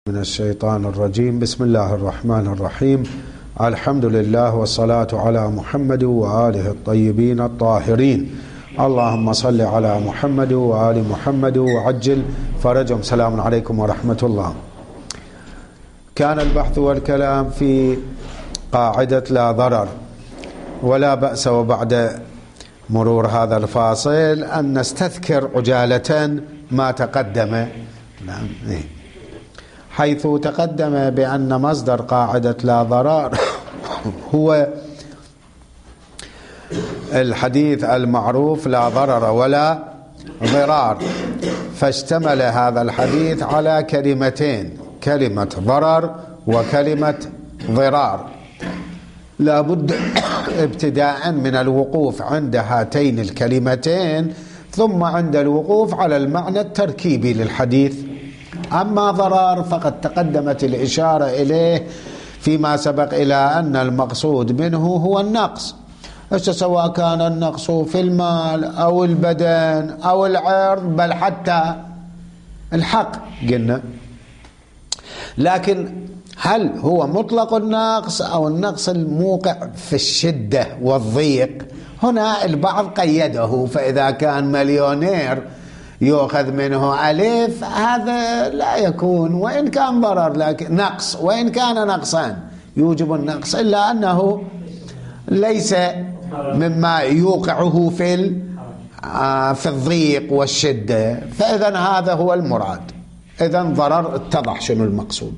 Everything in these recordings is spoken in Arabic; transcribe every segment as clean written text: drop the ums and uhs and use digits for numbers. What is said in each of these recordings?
من الشيطان الرجيم. بسم الله الرحمن الرحيم. الحمد لله والصلاة على محمد وآله الطيبين الطاهرين. اللهم صل على محمد وآل محمد وعجل فرجهم. سلام عليكم ورحمة الله. كان البحث والكلام في قاعدة لا ضرر ولا بأس، وبعد مرور هذا الفاصل أن نستذكر عجالة ما تقدم، حيث تقدم بأن مصدر قاعدة لا ضرر هو الحديث المعروف لا ضرر ولا ضرار، فاشتمل هذا الحديث على كلمتين، كلمة ضرر وكلمة ضرار. لا بد ابتداء من الوقوف عند هاتين الكلمتين، ثم عند الوقوف على المعنى التركيبي للحديث. أما ضرر فقد تقدمت الإشارة إليه فيما سبق إلى أن المقصود منه هو النقص، سواء كان النقص في المال أو البدن أو العرض بل حتى الحق قلنا. لكن هل هو مطلق النقص أو النقص الموقع في الشدة والضيق؟ هنا البعض قيده، فإذا كان مليونير يؤخذ منه ألف هذا لا يكون، وإن كان ضرر لكن نقص، وإن كان نقصان يوجب النقص، إلا أنه ليس مما يوقعه في الضيق والشدة. فإذا هذا هو المراد. إذا ضرر اتضح شنو المقصود.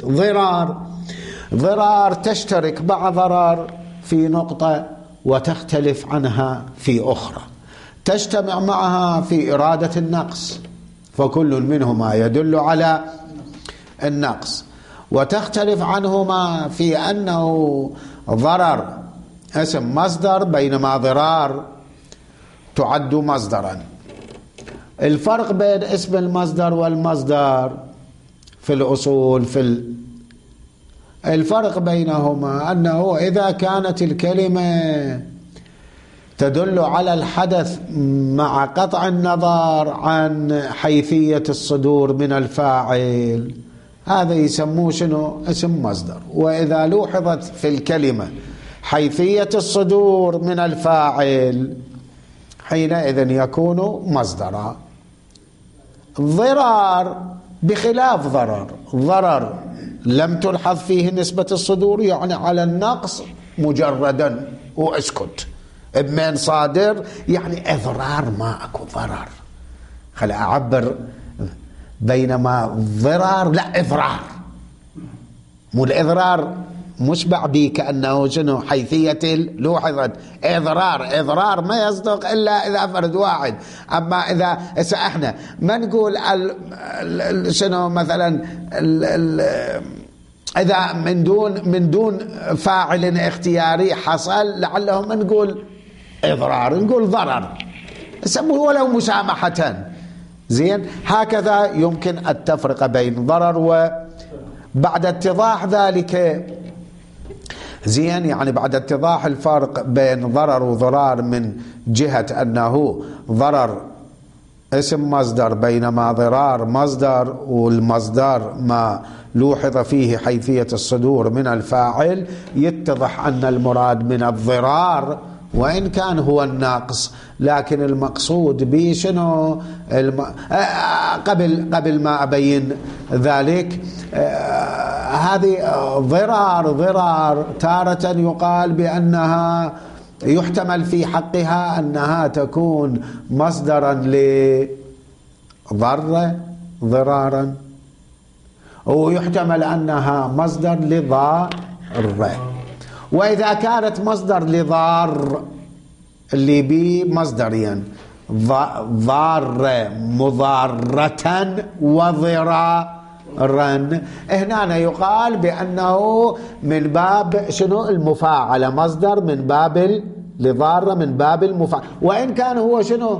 ضرار تشترك مع ضرر في نقطة وتختلف عنها في أخرى، تجتمع معها في إرادة النقص، فكل منهما يدل على النقص، وتختلف عنهما في أنه ضرر اسم مصدر بينما ضرار تعد مصدرا. الفرق بين اسم المصدر والمصدر في الأصول الفرق بينهما أنه إذا كانت الكلمة تدل على الحدث مع قطع النظر عن حيثية الصدور من الفاعل، هذا يسموه شنو؟ اسم مصدر. وإذا لوحظت في الكلمة حيثية الصدور من الفاعل حينئذ يكون مصدرا. ضرار بخلاف ضرر لم تلحظ فيه نسبة الصدور، يعني على النقص مجردا واسكت، بمن صادر يعني إضرار، ما أكو ضرر. خلي أعبر، بينما ضرار لا إضرار، مو الإضرار مشبع به كأنه شنو حيثية لوحظت. إضرار ما يصدق إلا إذا فرد واحد. أما إذا احنا ما نقول شنو مثلا إذا من دون فاعل اختياري حصل، لعلهم نقول إضرار، نقول ضرر، سموه ولو مسامحة. زين، هكذا يمكن التفرقة بين ضرر وبعد اتضاح ذلك. زين، يعني بعد اتضاح الفرق بين ضرر وضرار من جهة أنه ضرر اسم مصدر بينما ضرار مصدر، والمصدر ما لوحظ فيه حيثية الصدور من الفاعل، يتضح أن المراد من الضرار وإن كان هو النقص، لكن المقصود به شنو؟ قبل ما أبين ذلك، هذه ضرار تارة يقال بأنها يحتمل في حقها أنها تكون مصدرا ضرارا، ويحتمل أنها مصدر لضار. وإذا كانت مصدر لضار اللي بي مصدريا ضار مضارة وضرارا، هنا يقال بأنه من باب شنو؟ المفاعلة، مصدر من باب لضار من باب المفاعلة، وإن كان هو شنو؟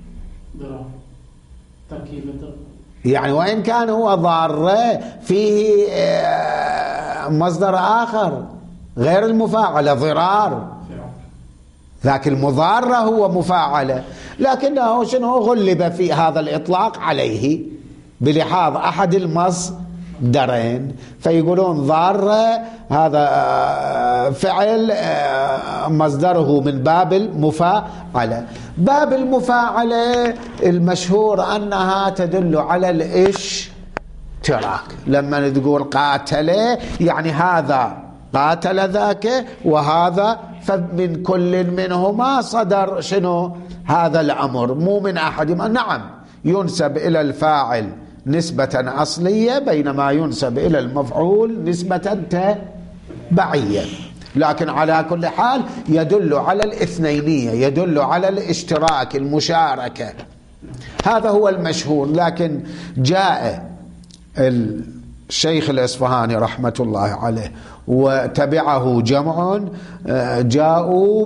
يعني وإن كان هو ضار فيه مصدر آخر غير المفاعلة ضرار، ذاك المضارة هو مفاعلة، لكنه شنو؟ غلب في هذا الإطلاق عليه بلحاظ أحد درين، فيقولون ضارة هذا فعل مصدره من باب المفاعلة. باب المفاعلة المشهور أنها تدل على الاشتراك. لما تقول قاتل يعني هذا قاتل ذاك وهذا، فمن كل منهما صدر شنو هذا الأمر، مو من أحدهما. نعم ينسب إلى الفاعل نسبة أصلية، بينما ينسب إلى المفعول نسبة تبعية، لكن على كل حال يدل على الاثنينية، يدل على الاشتراك، المشاركة. هذا هو المشهور. لكن جاء الشيخ الإصفهاني رحمة الله عليه وتبعه جمع، جاءوا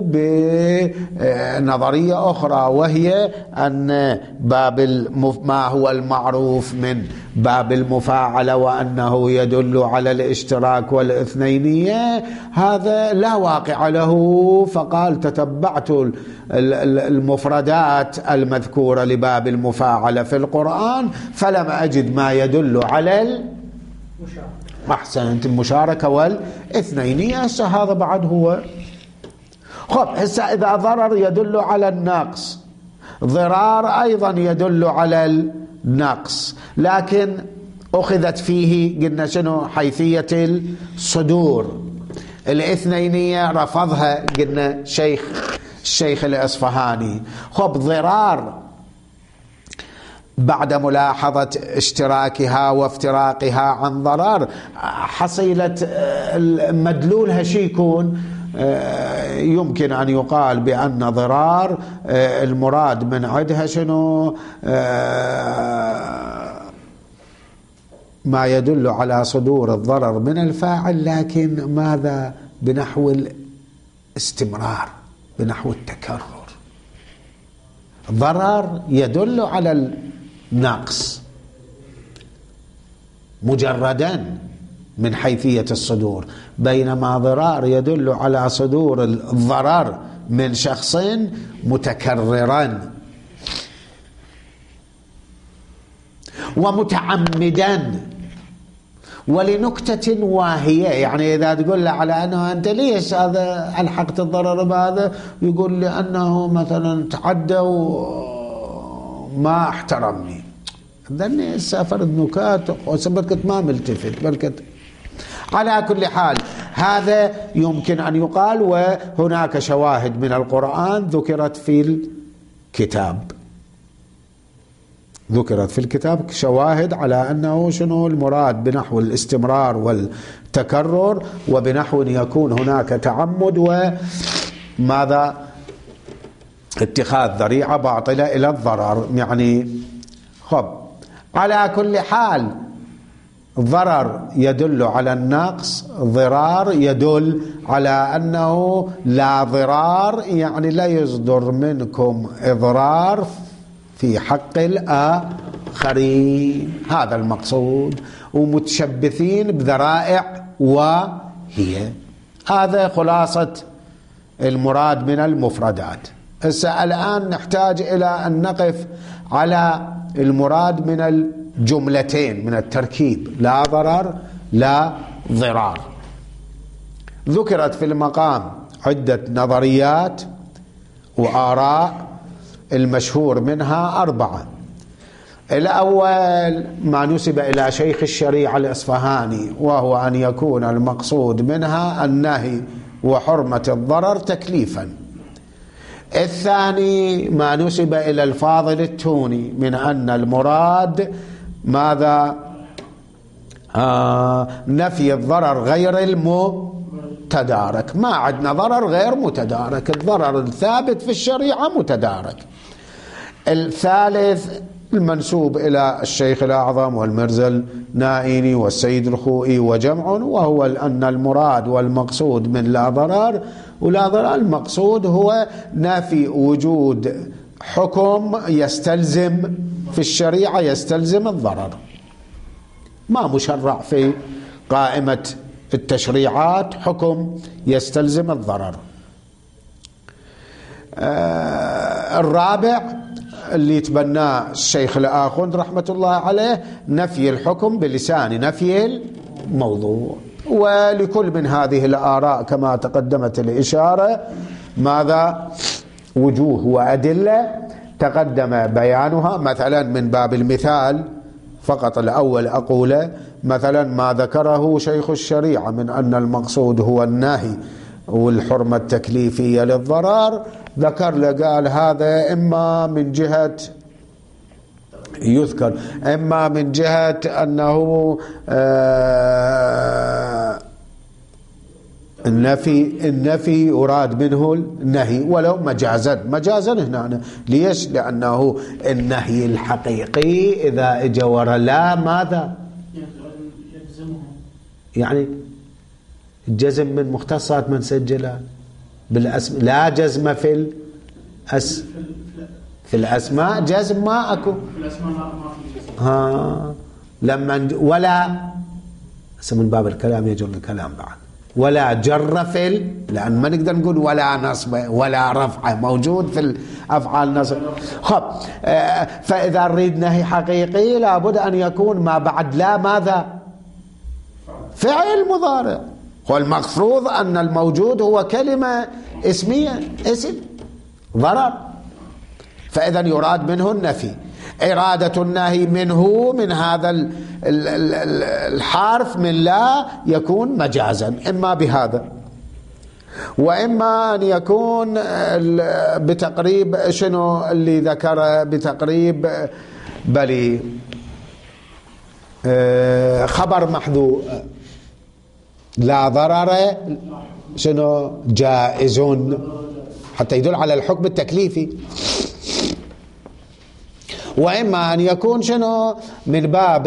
بنظرية أخرى، وهي أن باب ما هو المعروف من باب المفاعلة وأنه يدل على الاشتراك والاثنينية هذا لا واقع له. فقال تتبعت المفردات المذكورة لباب المفاعلة في القرآن فلم أجد ما يدل على أحسنت المشاركة والاثنينية. هذا بعد هو خب. هسه إذا ضرر يدل على النقص، ضرار أيضا يدل على النقص، لكن أخذت فيه قلنا شنو حيثية الصدور. الاثنينية رفضها قلنا الشيخ الإصفهاني. خب ضرار بعد ملاحظة اشتراكها وافتراقها عن ضرر، حصيلة مدلولها شي يكون؟ يمكن أن يقال بأن ضرار المراد من عدها شنو؟ ما يدل على صدور الضرر من الفاعل، لكن ماذا؟ بنحو الاستمرار، بنحو التكرر. ضرر يدل على النقص مجردا من حيثية الصدور، بينما ضرار يدل على صدور الضرر من شخص متكررا ومتعمدا ولنكتة واهية. يعني إذا تقول له على أنه أنت ليش هذا ألحقت الضرر بهذا، يقول لأنه مثلا تعدى وما احترمني، ذني سافرت نكات وسبكت ما ملتفت بلكت. على كل حال هذا يمكن أن يقال. وهناك شواهد من القرآن ذكرت في الكتاب شواهد على أنه شنو المراد بنحو الاستمرار والتكرر، وبنحو يكون هناك تعمد وماذا اتخاذ ذريعة باطلة إلى الضرر. يعني خب على كل حال ضرر يدل على النقص، ضرار يدل على أنه لا ضرار، يعني لا يصدر منكم إضرار في حق الآخرين. هذا المقصود. ومتشبثين بذرائع وهي. هذا خلاصة المراد من المفردات. هسه الآن نحتاج إلى أن نقف على المراد من الجملتين من التركيب، لا ضرر لا ضرار. ذكرت في المقام عدة نظريات وآراء، المشهور منها 4. الأول ما نسب إلى شيخ الشريعة الإصفهاني، وهو أن يكون المقصود منها النهي وحرمة الضرر تكليفا. الثاني ما نسب إلى الفاضل التوني من أن المراد ماذا؟ نفي الضرر غير المتدارك. ما عندنا ضرر غير متدارك، الضرر الثابت في الشريعة متدارك. الثالث المنسوب إلى الشيخ الأعظم والمرزا النائيني والسيد الخوئي وجمع، وهو أن المراد والمقصود من لا ضرر ولا ضرر المقصود هو نفي وجود حكم يستلزم في الشريعة يستلزم الضرر، ما مشرع في قائمة التشريعات حكم يستلزم الضرر. الرابع اللي تبناه الشيخ الآخوند رحمة الله عليه نفي الحكم بلسان نفي الموضوع. ولكل من هذه الآراء كما تقدمت الإشارة ماذا وجوه وأدلة تقدم بيانها. مثلا من باب المثال فقط الأول أقول مثلا ما ذكره شيخ الشريعة من أن المقصود هو النهي والحرمة التكليفية للضرر، ذكر قال هذا إما من جهة يذكر إما من جهة أنه النفي يراد منه النهي ولو مجازا هنا. ليش؟ لأنه النهي الحقيقي إذا اجى ورا لا ماذا يعني الجزم من مختصات من سجلها بالاسم، لا جزم في الأسماء جزم ما أكو في الأسماء ما في جزم. لما ولا من باب الكلام يجر الكلام بعد ولا جر لأن ما نقدر نقول ولا نصب ولا رفع موجود في الأفعال نصب. خب فإذا نريد نهي حقيقي لابد أن يكون ما بعد لا ماذا فعل مضارع، والمفروض أن الموجود هو كلمة اسمية اسم ضرر، فإذا يراد منه النفي. إرادة النهي منه من هذا الحرف من لا يكون مجازا إما بهذا وإما أن يكون بتقريب شنو اللي ذكر بتقريب بلي خبر محذوف لا ضرر شنو جائز حتى يدل على الحكم التكليفي، وإما أن يكون شنو من باب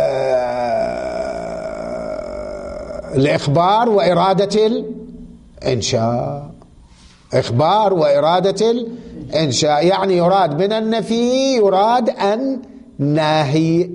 الإخبار وإرادة الإنشاء. إخبار وإرادة الإنشاء يعني يراد من النفي يراد أن ناهي،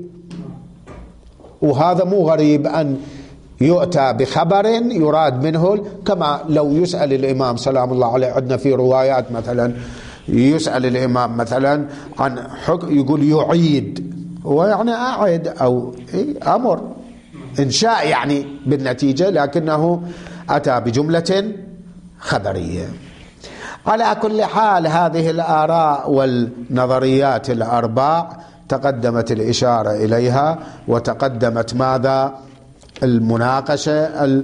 وهذا مو غريب أن يؤتى بخبر يراد منه، كما لو يسأل الإمام سلام الله عليه عندنا في روايات مثلا يسأل الإمام مثلا عن حكم يقول يعيد، ويعني أعد أو أمر إنشاء يعني بالنتيجة، لكنه أتى بجملة خبرية. على كل حال هذه الآراء والنظريات الأربع تقدمت الإشارة إليها وتقدمت ماذا المناقشة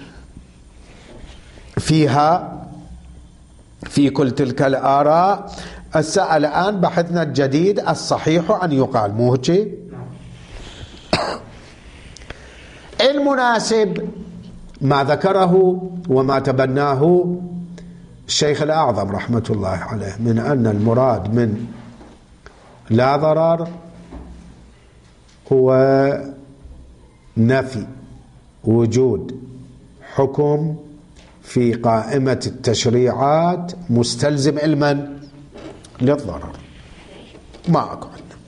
فيها في كل تلك الآراء. الآن بحثنا الجديد الصحيح أن يقال مو هيك المناسب ما ذكره وما تبناه الشيخ الأعظم رحمة الله عليه من أن المراد من لا ضرر هو نفي وجود حكم في قائمة التشريعات مستلزم علما للضرر، ما أقول.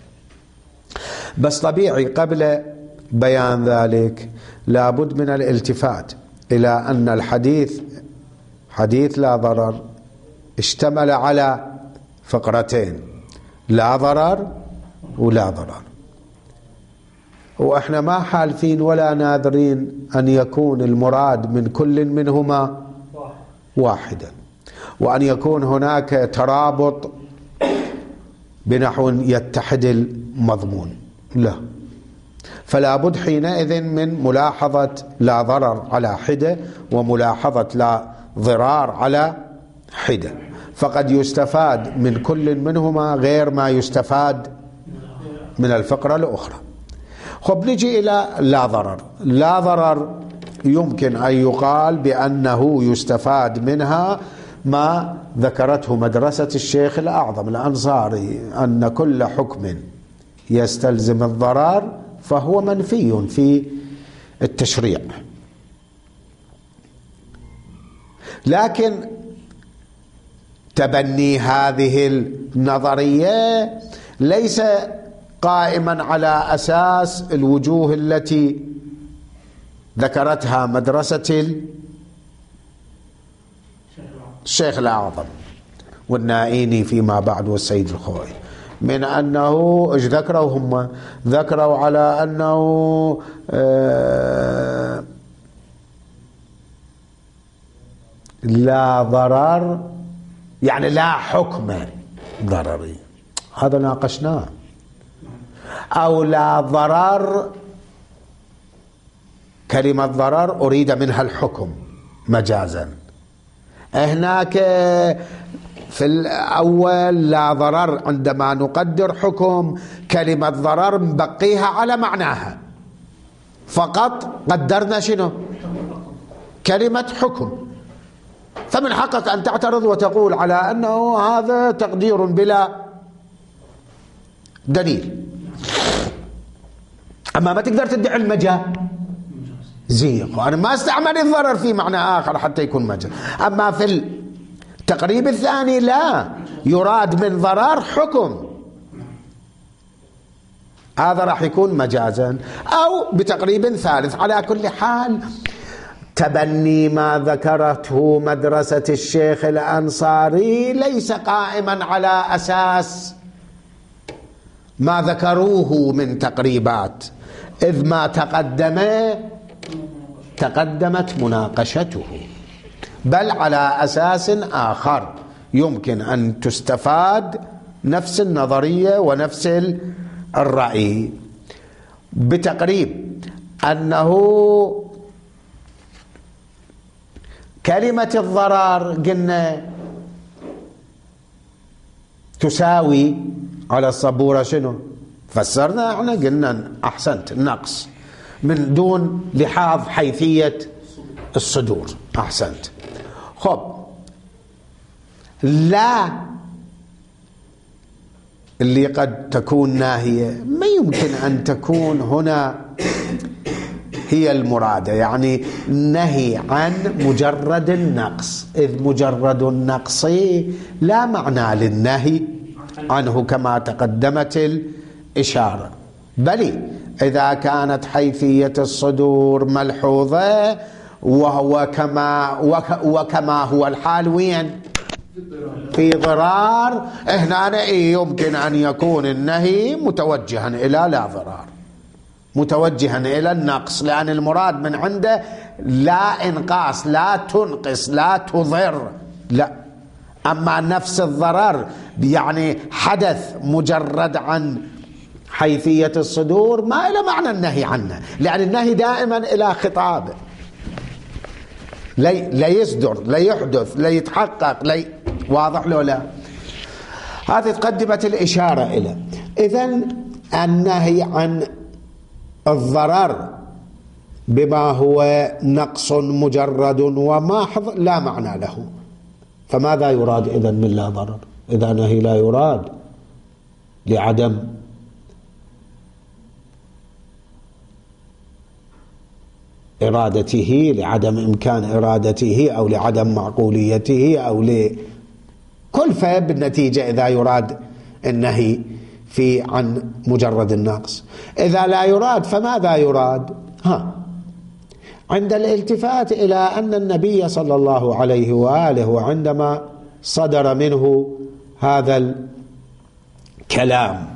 بس طبيعي قبل بيان ذلك لابد من الالتفات إلى أن الحديث حديث لا ضرر اشتمل على فقرتين، لا ضرر ولا ضرر، وإحنا ما حالفين ولا ناذرين أن يكون المراد من كل منهما واحدا، وأن يكون هناك ترابط بنحو يتحد المضمون، لا. فلا بد حينئذ من ملاحظة لا ضرر على حدة وملاحظة لا ضرار على حدة، فقد يستفاد من كل منهما غير ما يستفاد من الفقرة الأخرى. خب نجي إلى لا ضرر. لا ضرر يمكن أن يقال بأنه يستفاد منها ما ذكرته مدرسة الشيخ الأعظم الأنصاري، أن كل حكم يستلزم الضرر فهو منفي في التشريع. لكن تبني هذه النظرية ليس قائما على أساس الوجوه التي ذكرتها مدرسة الشيخ الأعظم والنائيني فيما بعد والسيد الخوئي، من أنه إيش ذكروا هم؟ ذكروا على أنه لا ضرر، يعني لا حكم ضرري، هذا ناقشناه. أو لا ضرر، كلمة ضرر أريد منها الحكم مجازا. هناك في الأول لا ضرر، عندما نقدر حكم كلمة ضرر نبقيها على معناها، فقط قدرنا شنو؟ كلمة حكم. فمن حقك أن تعترض وتقول على أنه هذا تقدير بلا دليل، أما ما تقدر تدعي المجاز. زيق، وأنا ما استعمل الضرر في معنى آخر حتى يكون مجاز. أما في التقريب الثاني لا، يراد من ضرر حكم، هذا راح يكون مجازا. أو بتقريب ثالث. على كل حال تبني ما ذكرته مدرسة الشيخ الأنصاري ليس قائما على أساس ما ذكروه من تقريبات، إذ ما تقدمت مناقشته، بل على أساس آخر يمكن أن تستفاد نفس النظرية ونفس الرأي. بتقريب أنه كلمة الضرر قلنا تساوي على الصبورة شنو؟ فسرنا احنا قلنا أحسنت، النقص من دون لحاظ حيثية الصدور. أحسنت. خب، لا اللي قد تكون ناهية ما يمكن أن تكون هنا هي المرادة، يعني نهي عن مجرد النقص، إذ مجرد النقص لا معنى للنهي عنه كما تقدمت الإشارة، بل إذا كانت حيثية الصدور ملحوظة وهو كما هو الحال وين؟ في ضرار، هنا يمكن أن يكون النهي متوجها إلى لا ضرار، متوجها إلى النقص، لأن المراد من عنده لا إنقاص، لا تنقص، لا تضر، لا. أما نفس الضرر يعني حدث مجرد عن حيثية الصدور ما إلى معنى النهي عنه، لأن النهي دائما إلى خطاب، لا يصدر، لا يحدث، لا يتحقق، واضح له لا؟ هذه تقدمت الإشارة إلى. إذن النهي عن الضرر بما هو نقص مجرد وماحض لا معنى له، فماذا يراد إذن من لا ضرر؟ إذا نهي لا يراد لعدم إرادته، لعدم إمكان إرادته، أو لعدم معقوليته، أو لكلفة بالنتيجة إذا يراد النهي عن مجرد النقص. إذا لا يراد فماذا يراد؟ عند الالتفات إلى أن النبي صلى الله عليه وآله وعندما صدر منه هذا الكلام،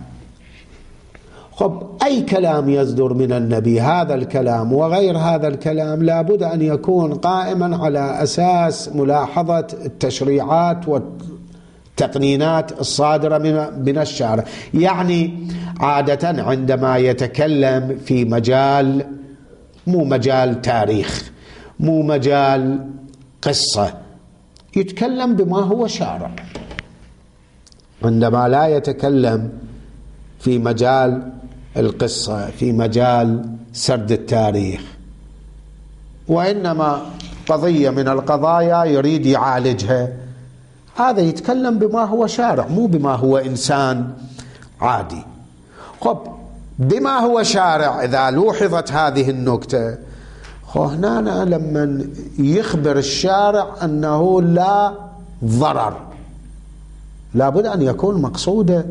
أي كلام يصدر من النبي، هذا الكلام وغير هذا الكلام لابد أن يكون قائما على أساس ملاحظة التشريعات والتقنينات الصادرة من الشارع. يعني عادة عندما يتكلم في مجال، مو مجال تاريخ، مو مجال قصة، يتكلم بما هو شارع. عندما لا يتكلم في مجال القصة، في مجال سرد التاريخ، وإنما قضية من القضايا يريد يعالجها، هذا يتكلم بما هو شارع، مو بما هو إنسان عادي. بما هو شارع إذا لوحظت هذه النكتة، هنا لما يخبر الشارع أنه لا ضرر، لابد أن يكون مقصوده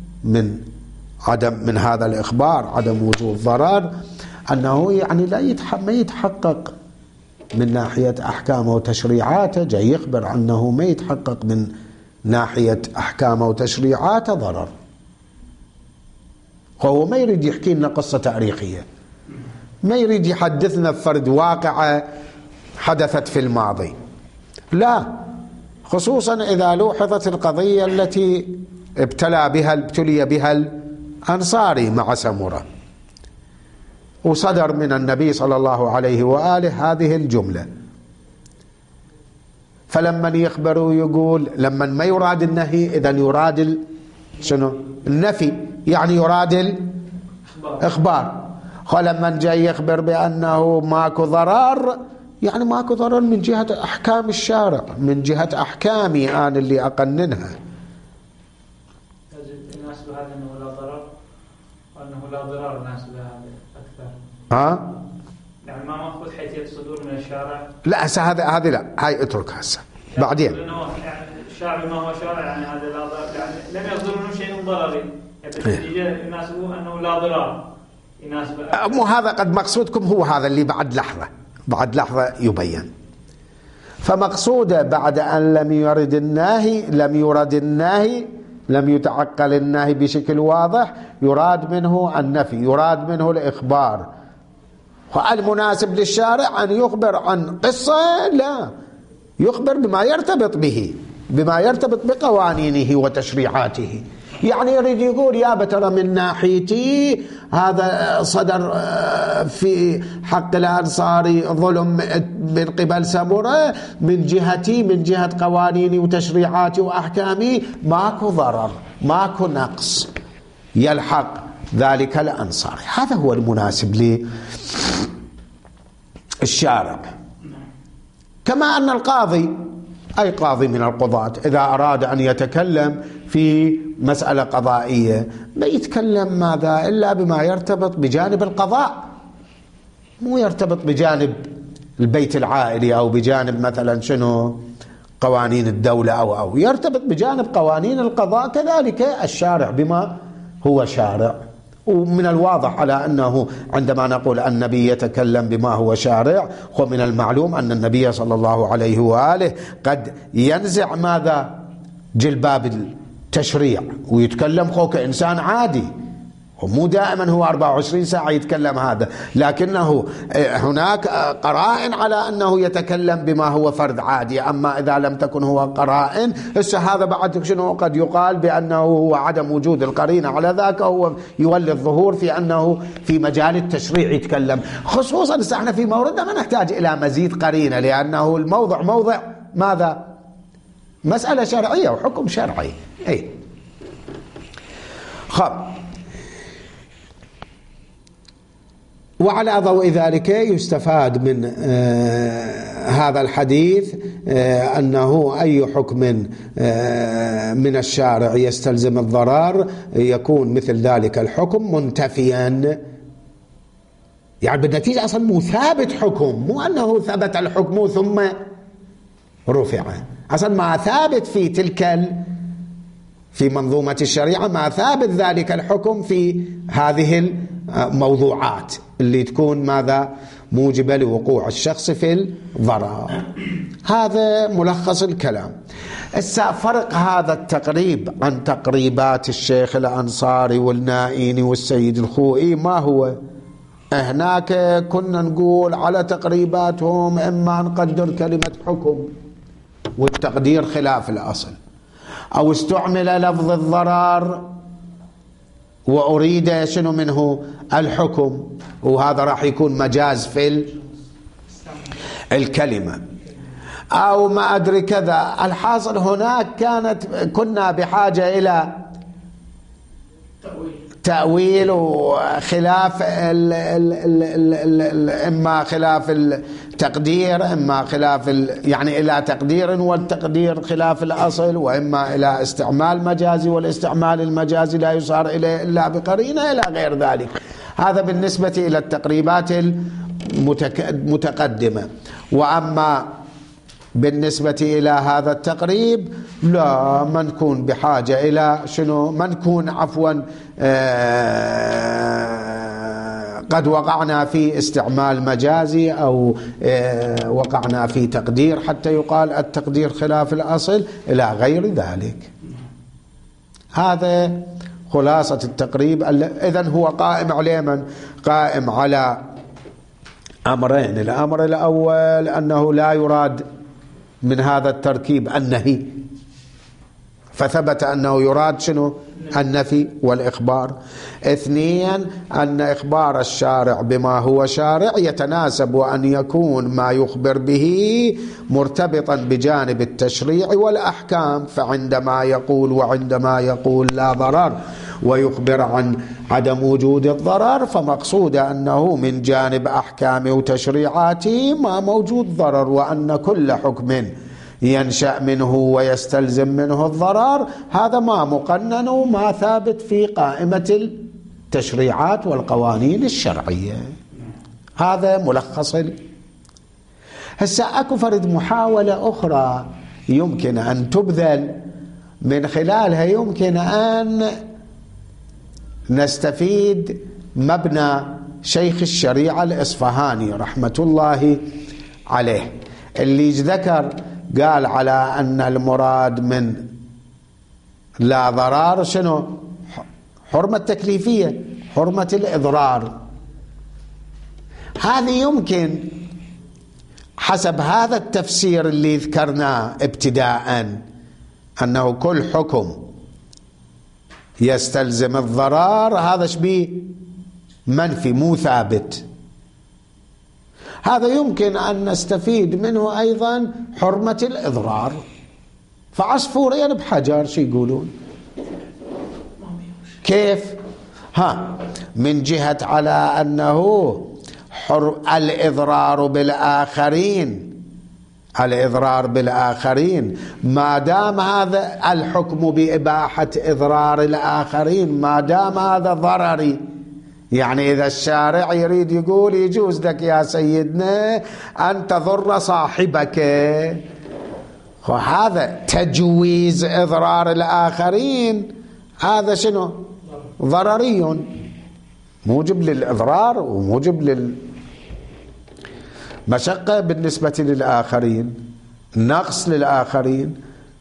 من هذا الإخبار عدم وجود ضرر، أنه يعني ما يتحقق من ناحية أحكامه وتشريعاته، جاي يخبر عنه ما يتحقق من ناحية أحكامه وتشريعاته ضرر. هو ما يريد يحكي لنا قصة تاريخية، ما يريد يحدثنا بفرد واقعة حدثت في الماضي، لا، خصوصا إذا لوحظت القضية التي ابتلي بها الأنصاري مع سمرة، وصدر من النبي صلى الله عليه وآله هذه الجملة. فلما يخبر ويقول لما ما يراد النهي إذن يراد شنو؟ النفي، يعني يراد الإخبار. ولما جاي يخبر بأنه ماكو ضرر، يعني ماكو ضرر من جهة أحكام الشارع، من جهة أحكامي أنا اللي أقننها. يناسب هذا أنه لا ضرر وأنه لا ضرر يناسب هذا أكثر. يعني ما مأخذ حيثية الصدور من الشارع. لا هسه هذه لا، هاي اترك هسه بعدين. يعني الشارع ما هو شارع، يعني هذا لا ضرر، يعني لم يصدر منه شيء ضرري، يعني يناسبه أنه لا ضرر يناسب. مو هذا قد مقصودكم هو هذا اللي بعد لحظة يبين. فمقصوده بعد أن لم يتعقل النهي بشكل واضح، يراد منه النفي، يراد منه الإخبار. والمناسب للشارع أن يخبر عن قصة، لا، يخبر بما يرتبط به، بما يرتبط بقوانينه وتشريعاته. يعني يريد يقول يا بترى من ناحيتي هذا صدر في حق الأنصاري ظلم من قبل سمرة، من جهتي، من جهة قوانيني وتشريعاتي وأحكامي ماكو ضرر، ماكو نقص يلحق ذلك الأنصاري. هذا هو المناسب للشارع. كما أن القاضي، أي قاضي من القضاة، إذا أراد أن يتكلم في مسألة قضائية ما يتكلم ماذا إلا بما يرتبط بجانب القضاء، مو يرتبط بجانب البيت العائلي أو بجانب مثلا شنو قوانين الدولة أو يرتبط بجانب قوانين القضاء. كذلك الشارع بما هو شارع. ومن الواضح على أنه عندما نقول النبي يتكلم بما هو شارع، ومن المعلوم أن النبي صلى الله عليه وآله قد ينزع ماذا جلباب التشريع ويتكلم كإنسان عادي، ومو دائما هو 24 ساعة يتكلم هذا، لكنه هناك قرائن على أنه يتكلم بما هو فرد عادي. أما إذا لم تكن هو قرائن، هذا بعد شنو قد يقال بأنه هو عدم وجود القرينة على ذاك هو يولي الظهور في أنه في مجال التشريع يتكلم. خصوصا احنا في موردنا ما نحتاج إلى مزيد قرينة، لأنه الموضع موضع ماذا؟ مسألة شرعية وحكم شرعي. أي خب. وعلى ضوء ذلك يستفاد من هذا الحديث أنه أي حكم من الشارع يستلزم الضرر يكون مثل ذلك الحكم منتفيا، يعني بالنتيجة أصلا مو ثابت حكم، مو أنه ثبت الحكم ثم رفع، أصلا ما ثابت في في منظومة الشريعة، ما ثابت ذلك الحكم في هذه الموضوعات اللي تكون ماذا موجبة لوقوع الشخص في الضرر. هذا ملخص الكلام. فرق هذا التقريب عن تقريبات الشيخ الأنصاري والنائيني والسيد الخوئي ما هو؟ هناك كنا نقول على تقريباتهم إما نقدر كلمة حكم والتقدير خلاف الأصل، أو استعمل لفظ الضرر وأريد شنو منه الحكم، وهذا راح يكون مجاز في الكلمة، أو ما أدري كذا. الحاصل هناك كنا بحاجة إلى تأويل وخلاف إما خلاف التقدير، إما خلاف يعني إلى تقدير والتقدير خلاف الأصل، وإما إلى استعمال مجازي والاستعمال المجازي لا يصار إليه إلا بقرينة إلى غير ذلك. هذا بالنسبة إلى التقريبات المتقدمة. وأما بالنسبة إلى هذا التقريب لا، ما نكون بحاجة إلى شنو، ما نكون عفوا قد وقعنا في استعمال مجازي أو وقعنا في تقدير حتى يقال التقدير خلاف الأصل إلى غير ذلك. هذا خلاصة التقريب. إذن هو قائم على من؟ قائم على أمرين. الأمر الأول أنه لا يراد من هذا التركيب النهي، فثبت أنه يراد شنو؟ النفي والإخبار. اثنين، أن إخبار الشارع بما هو شارع يتناسب أن يكون ما يخبر به مرتبطا بجانب التشريع والأحكام، فعندما يقول وعندما يقول لا ضرر ويخبر عن عدم وجود الضرر، فمقصود أنه من جانب أحكامه وتشريعاته ما موجود ضرر، وأن كل حكم ينشأ منه ويستلزم منه الضرر هذا ما مقنن وما ثابت في قائمة التشريعات والقوانين الشرعية. هذا ملخص. هسه أكو فرد محاولة أخرى يمكن أن تبذل، من خلالها يمكن أن نستفيد مبنى شيخ الشريعة الإصفهاني رحمة الله عليه، اللي ذكر قال على أن المراد من لا ضرار شنو؟ حرمة تكليفية، حرمة الإضرار. هذه يمكن حسب هذا التفسير اللي ذكرناه ابتداء أنه كل حكم يستلزم الضرار هذا شبيه منفي مو ثابت. هذا يمكن أن نستفيد منه أيضا حرمة الإضرار. فعصفورين بحجر شي يقولون؟ كيف؟ من جهة على أنه الإضرار بالآخرين ما دام هذا الحكم بإباحة إضرار الآخرين ما دام هذا ضرري، يعني إذا الشارع يريد يقول يجوز لك يا سيدنا أن تضر صاحبك، هذا تجويز إضرار الآخرين هذا شنو؟ ضرري، موجب للإضرار وموجب للمشقة بالنسبة للآخرين، نقص للآخرين.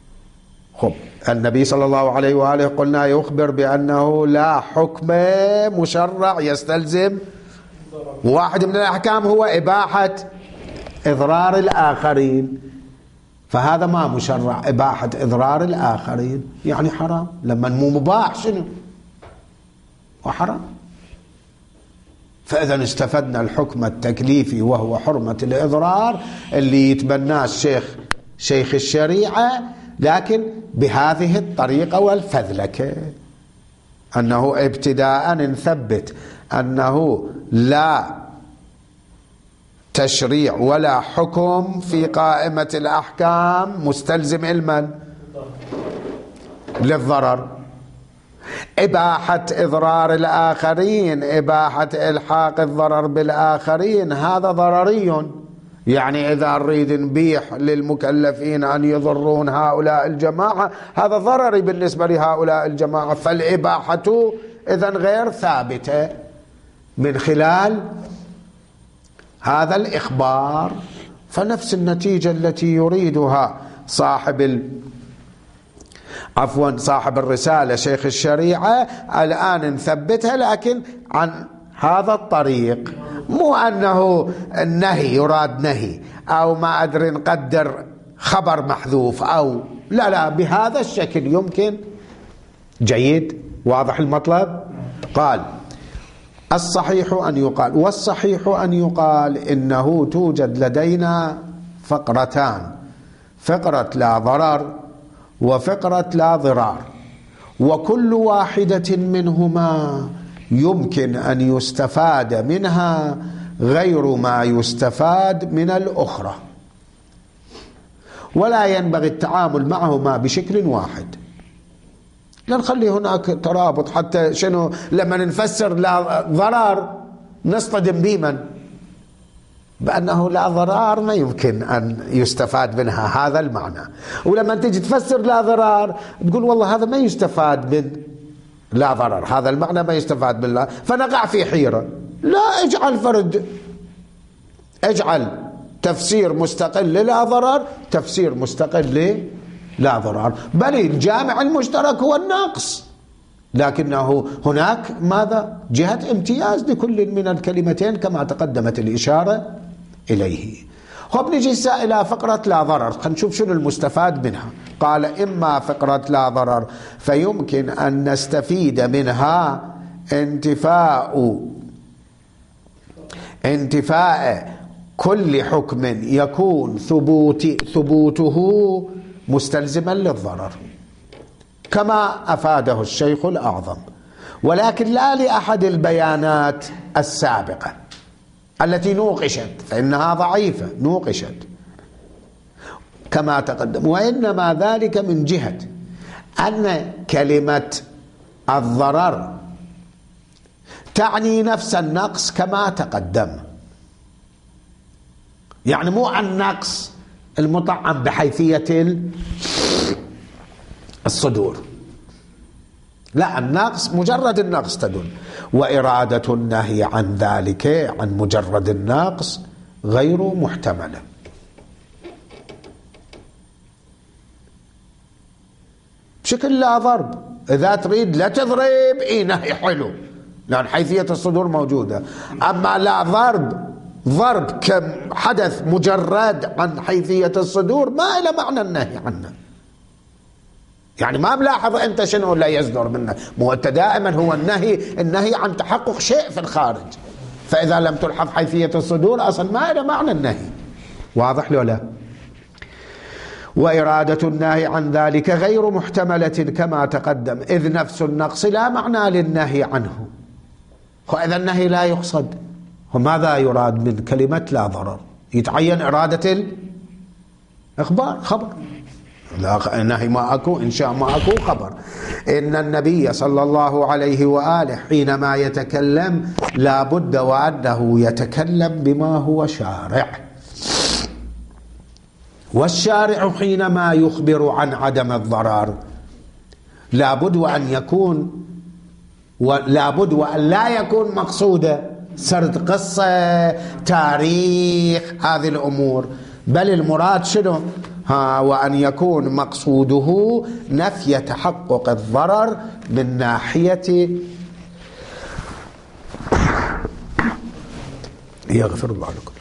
النبي صلى الله عليه وآله قلنا يخبر بأنه لا حكم مشرع يستلزم واحد من الأحكام هو إباحة إضرار الآخرين، فهذا ما مشرع. إباحة إضرار الآخرين يعني حرام، لما مو مباح شنو؟ وحرام. فإذا استفدنا الحكم التكليفي وهو حرمة الإضرار اللي يتبناه شيخ الشريعة، لكن بهذه الطريقة والفذلكة، أنه ابتداء نثبت أنه لا تشريع ولا حكم في قائمة الأحكام مستلزم علما للضرر. إباحة إضرار الآخرين، إباحة إلحاق الضرر بالآخرين هذا ضرري، يعني إذا نريد نبيح للمكلفين أن يضرون هؤلاء الجماعة هذا ضرري بالنسبة لهؤلاء الجماعة، فالإباحة إذن غير ثابتة من خلال هذا الإخبار. فنفس النتيجة التي يريدها صاحب الرسالة شيخ الشريعة الآن نثبتها، لكن عن هذا الطريق، مو أنه النهي يراد نهي أو ما أدري نقدر خبر محذوف أو لا بهذا الشكل يمكن. جيد، واضح المطلب. قال الصحيح أن يقال، والصحيح أن يقال إنه توجد لدينا فقرتان، فقرة لا ضرر وفقرة لا ضرار، وكل واحدة منهما يمكن أن يستفاد منها غير ما يستفاد من الأخرى، ولا ينبغي التعامل معهما بشكل واحد. لا نخلي هناك ترابط حتى شنو لما نفسر لا ضرر نصطدم بمن؟ بأنه لا ضرار ما يمكن أن يستفاد منها هذا المعنى، ولما تيجي تفسر لا ضرار تقول والله هذا ما يستفاد من لا ضرر، هذا المعنى ما يستفاد من لا، فنقع في حيرة. لا، اجعل تفسير مستقل لا ضرر تفسير مستقل لا ضرر، بل الجامع المشترك هو النقص. لكنه هناك ماذا؟ جهة امتياز لكل من الكلمتين كما تقدمت الإشارة إليه. بنجي إلى فقرة لا ضرر، خلينا نشوف شنو المستفاد منها. قال كما فقرة لا ضرر فيمكن أن نستفيد منها انتفاء كل حكم يكون ثبوته مستلزما للضرر كما أفاده الشيخ الأعظم، ولكن لا لأحد البيانات السابقة التي نوقشت، فإنها ضعيفة نوقشت كما تقدم، وإنما ذلك من جهة أن كلمة الضرر تعني نفس النقص كما تقدم، يعني مو النقص المطعم بحيثية الصدور، لا، النقص مجرد النقص تدل، وإرادة النهي عن ذلك عن مجرد النقص غير محتملة. بشكل لا ضرب، إذا تريد لا تضرب نهي حلو لأن حيثية الصدور موجودة، أما لا ضرب كحدث مجرد عن حيثية الصدور ما إلى معنى النهي عنه، يعني ما ملاحظ أنت شنو لا يصدر منه، مو أنت دائما هو النهي عن تحقق شيء في الخارج، فإذا لم تلحظ حيثية الصدور أصلا ما إلى معنى النهي. واضح لو لا؟ وإرادة النهي عن ذلك غير محتملة كما تقدم، إذ نفس النقص لا معنى للنهي عنه، وإذا النهي لا يقصد، وماذا يراد من كلمة لا ضرر؟ يتعين إرادة الإخبار، خبر، لا نهي ما أكو، إنشاء ما أكو، خبر. إن النبي صلى الله عليه وآله حينما يتكلم لا بد وأنه يتكلم بما هو شارع، والشارع حينما يخبر عن عدم الضرر لا بد وأن يكون ولا بد وأن لا يكون مقصوده سرد قصة تاريخ هذه الأمور، بل المراد شنو؟ وأن يكون مقصوده نفي تحقق الضرر من ناحية يغفر الله لكم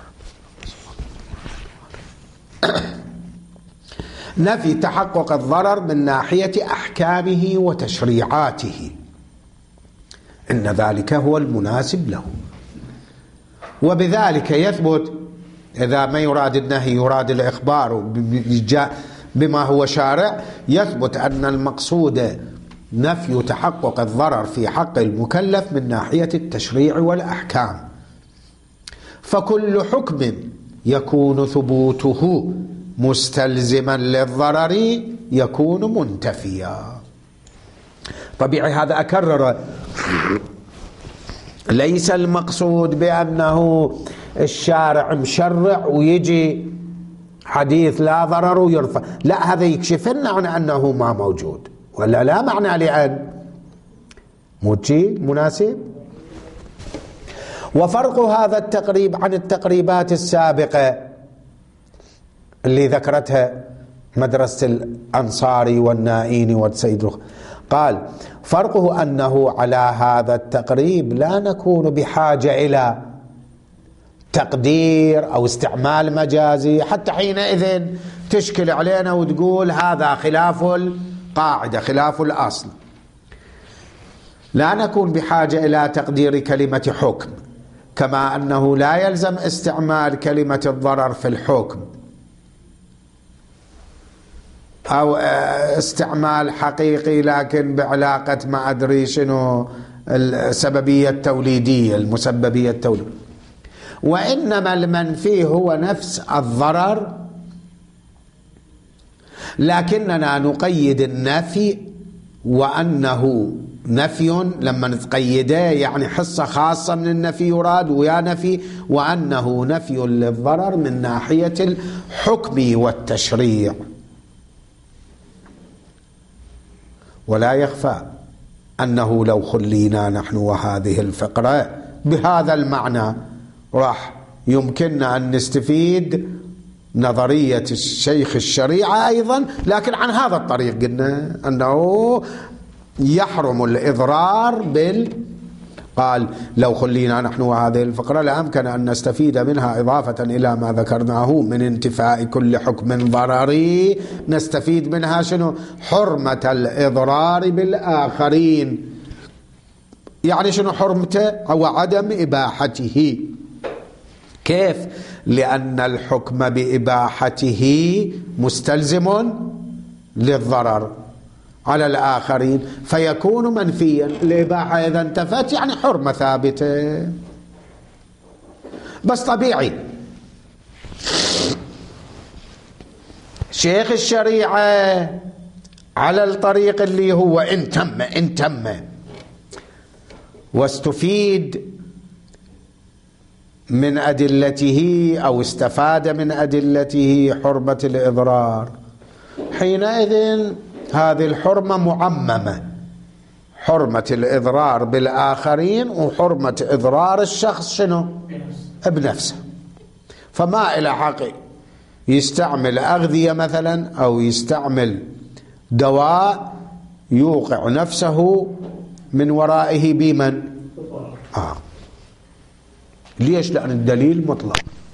نفي تحقق الضرر من ناحية أحكامه وتشريعاته، إن ذلك هو المناسب له، وبذلك يثبت إذا ما يراد النهي يراد الإخبار بما هو شارع، يثبت أن المقصود نفي تحقق الضرر في حق المكلف من ناحية التشريع والأحكام، فكل حكم يكون ثبوته مستلزما للضرر يكون منتفيا. طبيعي هذا أكرر، ليس المقصود بأنه الشارع مشرع ويجي حديث لا ضرر ويرفع، لا، هذا يكشف لنا عن أنه ما موجود، ولا لا معنى لأن موجي مناسب. وفرق هذا التقريب عن التقريبات السابقة اللي ذكرتها مدرسة الأنصاري والنائين والسيد قال فرقه أنه على هذا التقريب لا نكون بحاجة إلى تقدير أو استعمال مجازي، حتى حينئذ تشكل علينا وتقول هذا خلاف القاعدة خلاف الأصل. لا نكون بحاجة إلى تقدير كلمة حكم، كما أنه لا يلزم استعمال كلمة الضرر في الحكم أو استعمال حقيقي لكن بعلاقة ما أدري شنو السببية التوليدية المسببية التوليدية، وإنما المنفي هو نفس الضرر، لكننا نقيد النفي وأنه نفي، لما نتقيده يعني حصة خاصة من النفي يراد ويا نفي، وأنه نفي للضرر من ناحية الحكم والتشريع. ولا يخفى أنه لو خلينا نحن وهذه الفقرة بهذا المعنى راح يمكننا أن نستفيد نظرية الشيخ الشريعة أيضا، لكن عن هذا الطريق قلنا أنه يحرم الإضرار قال لو خلينا نحن هذه الفقرة لأمكن أن نستفيد منها إضافة إلى ما ذكرناه من انتفاء كل حكم ضرري. نستفيد منها شنو؟ حرمة الإضرار بالآخرين. يعني شنو حرمته؟ أو عدم إباحته. كيف؟ لأن الحكم بإباحته مستلزم للضرر على الآخرين فيكون منفيا. الإباحة إذا انتفت يعني حرمة ثابتة. بس طبيعي شيخ الشريعة على الطريق اللي هو إن تم واستفيد من أدلته أو استفاد من أدلته حرمة الإضرار، حينئذ هذه الحرمة معممة، حرمة الإضرار بالآخرين وحرمة إضرار الشخص شنو؟ بنفسه. فما إلى حق يستعمل أغذية مثلا أو يستعمل دواء يوقع نفسه من ورائه بمن؟ ليش؟ لأن الدليل مطلق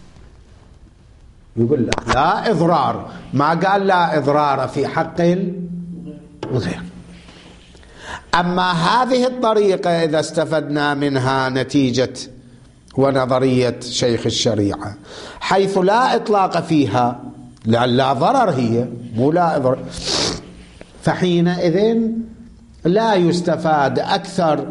يقول لا إضرار، ما قال لا إضرار في حق الغير. أما هذه الطريقة إذا استفدنا منها نتيجة ونظرية شيخ الشريعة حيث لا إطلاق فيها، لأن لا ضرر هي مو لا إضرار، فحينئذ لا يستفاد أكثر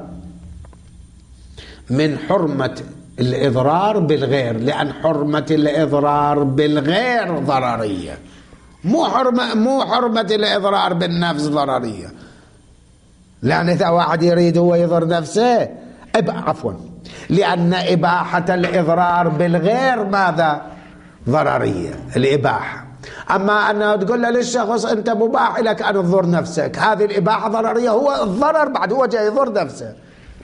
من حرمة الإضرار بالغير، لأن حرمة الإضرار بالغير ضررية، مو حرمة الإضرار بالنفس ضررية. لأن إذا واحد يريد هو يضر نفسه لأن إباحة الإضرار بالغير ماذا؟ ضررية الإباحة. أما أنه تقول له للشخص أنت مباح لك أن تضر نفسك، هذه الإباحة ضررية، هو الضرر بعد هو جاي يضر نفسه.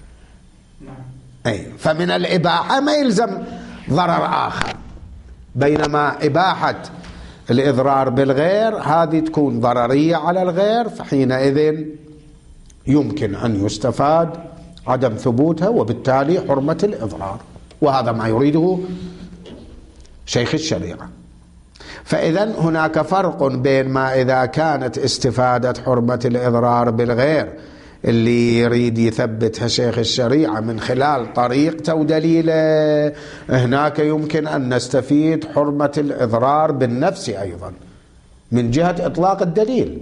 فمن الإباحة ما يلزم ضرر آخر، بينما إباحة الإضرار بالغير هذه تكون ضررية على الغير، فحينئذ يمكن أن يستفاد عدم ثبوتها وبالتالي حرمة الإضرار، وهذا ما يريده شيخ الشريعة. فإذن هناك فرق بين ما إذا كانت استفادة حرمة الإضرار بالغير اللي يريد يثبتها شيخ الشريعة من خلال طريقته ودليله، هناك يمكن أن نستفيد حرمة الإضرار بالنفس أيضا من جهة إطلاق الدليل.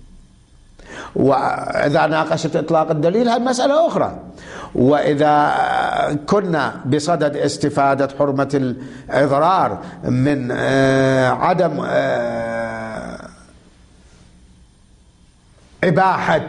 وإذا ناقشت إطلاق الدليل هذه مسألة أخرى. وإذا كنا بصدد استفادة حرمة الإضرار من عدم إباحة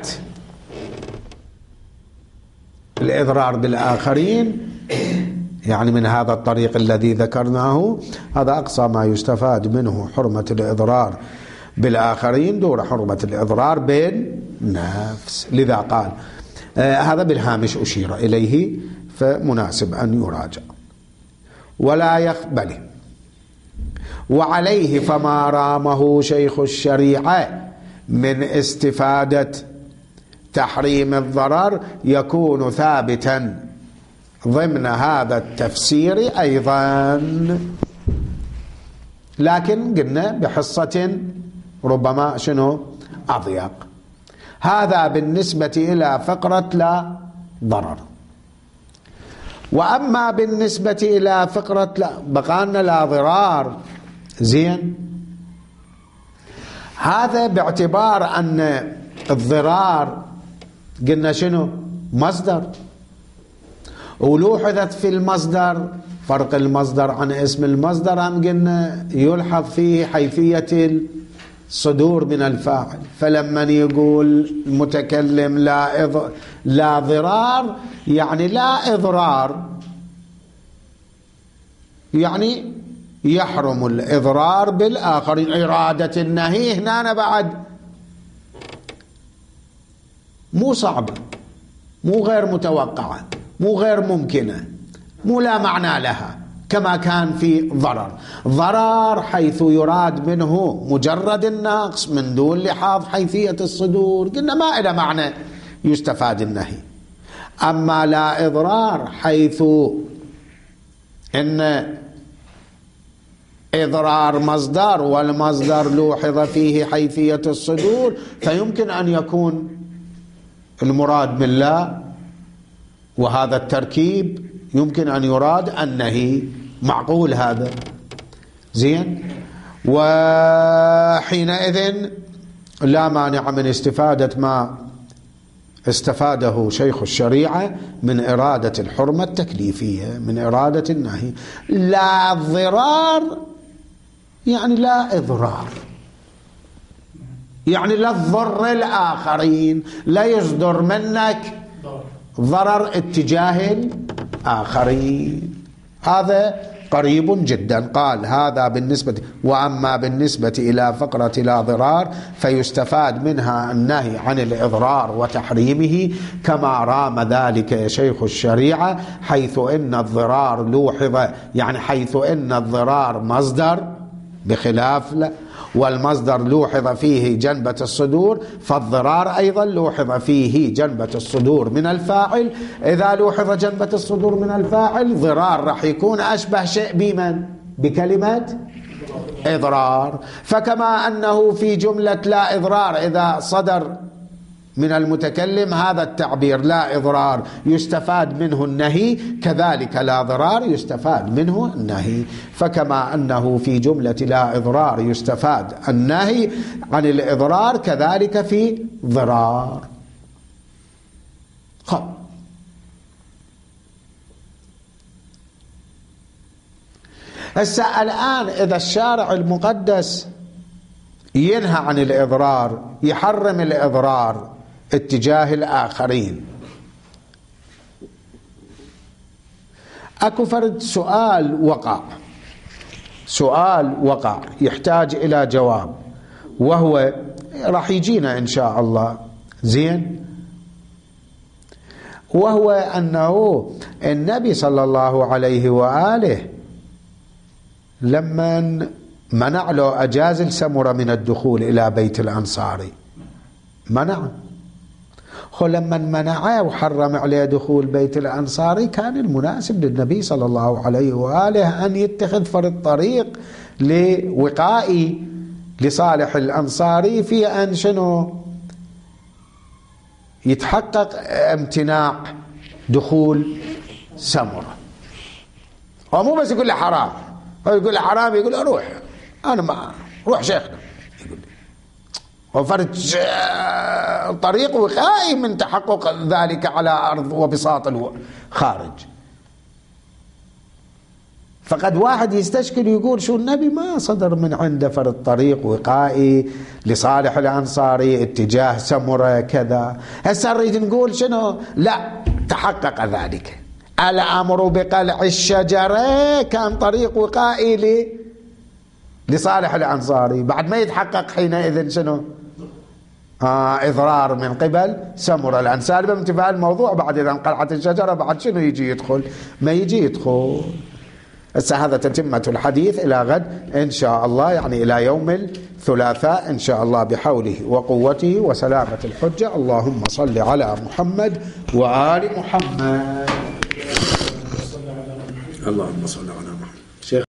الإضرار بالآخرين، يعني من هذا الطريق الذي ذكرناه، هذا أقصى ما يستفاد منه حرمة الإضرار بالآخرين دون حرمة الإضرار بالنفس. لذا قال هذا بالهامش أشير إليه فمناسب أن يراجع. ولا يقبل وعليه فما رامه شيخ الشريعة من استفادة تحريم الضرر يكون ثابتا ضمن هذا التفسير أيضا، لكن قلنا بحصة ربما شنو أضيق. هذا بالنسبة إلى فقرة لا ضرر. وأما بالنسبة إلى فقرة لا بقانا لا ضرار، زين، هذا باعتبار أن الضرار قلنا شنو مصدر، ولوحظت في المصدر فرق المصدر عن اسم المصدر، هم قلنا يلحظ فيه حيثية الصدور من الفاعل. فلما يقول المتكلم لا ضرار يعني لا إضرار، يعني يحرم الإضرار بالآخرين. إرادة النهي هنا بعد مو صعبة، مو غير متوقعة، مو غير ممكنة، مو لا معنى لها، كما كان في ضرر حيث يراد منه مجرد النقص من دون لحاظ حيثية الصدور، قلنا ما إلى معنى يستفاد النهي. أما لا إضرار حيث إن إضرار مصدر والمصدر لوحظ فيه حيثية الصدور، فيمكن أن يكون المراد من لا، وهذا التركيب يمكن أن يراد النهي، معقول هذا. زين. وحينئذ لا مانع من استفادة ما استفاده شيخ الشريعة من إرادة الحرمة التكليفية، من إرادة النهي. لا ضرار يعني لا إضرار، يعني لا تضر الآخرين، لا يصدر منك ضرر اتجاه الآخرين. هذا قريب جدا. قال هذا بالنسبة. وأما بالنسبة إلى فقرة لا ضرار فيستفاد منها النهي عن الإضرار وتحريمه كما رام ذلك شيخ الشريعة، حيث إن الضرار لوحظ، يعني حيث إن الضرار مصدر بخلاف والمصدر لوحظ فيه جنبة الصدور، فالضرار أيضا لوحظ فيه جنبة الصدور من الفاعل. إذا لوحظ جنبة الصدور من الفاعل ضرار راح يكون أشبه شيء بمن؟ بكلمة إضرار. فكما أنه في جملة لا إضرار إذا صدر من المتكلم هذا التعبير لا إضرار يستفاد منه النهي، كذلك لا ضرار يستفاد منه النهي. فكما أنه في جملة لا إضرار يستفاد النهي عن الإضرار، كذلك في ضرار. الآن إذا الشارع المقدس ينهى عن الإضرار، يحرم الإضرار اتجاه الآخرين، أكو فرد سؤال وقع يحتاج إلى جواب، وهو راح يجينا إن شاء الله. زين. وهو أنه النبي صلى الله عليه وآله لما منع له أجاز السمرة من الدخول إلى بيت الأنصاري، منع. لما منعه وحرم عليه دخول بيت الأنصاري كان المناسب للنبي صلى الله عليه وآله أن يتخذ فرد طريق لوقائي لصالح الأنصاري في أن شنو يتحقق امتناع دخول سمرة. ومو بس يقول له حرام، يقول له حرام، يقول له روح، أنا ما روح شيخنا، يقول لي وفرد طريق وقائي من تحقق ذلك على أرض وبساط الخارج. فقد واحد يستشكل يقول شو النبي ما صدر من عنده فرد طريق وقائي لصالح الأنصاري اتجاه سمرة كذا. هسه نريد نقول شنو؟ لا، تحقق ذلك. الأمر بقلع الشجرة كان طريق وقائي لصالح الأنصاري، بعد ما يتحقق حينئذ شنو؟ إضرار من قبل سمرة الأنصاري بامتثال الموضوع. بعد إذا انقلعت الشجرة بعد شنو يجي يدخل؟ ما يجي يدخل. هسه هذا تتمة الحديث إلى غد إن شاء الله، يعني إلى يوم الثلاثاء إن شاء الله بحوله وقوته وسلامة الحجة. اللهم صل على محمد وآل محمد. اللهم صل على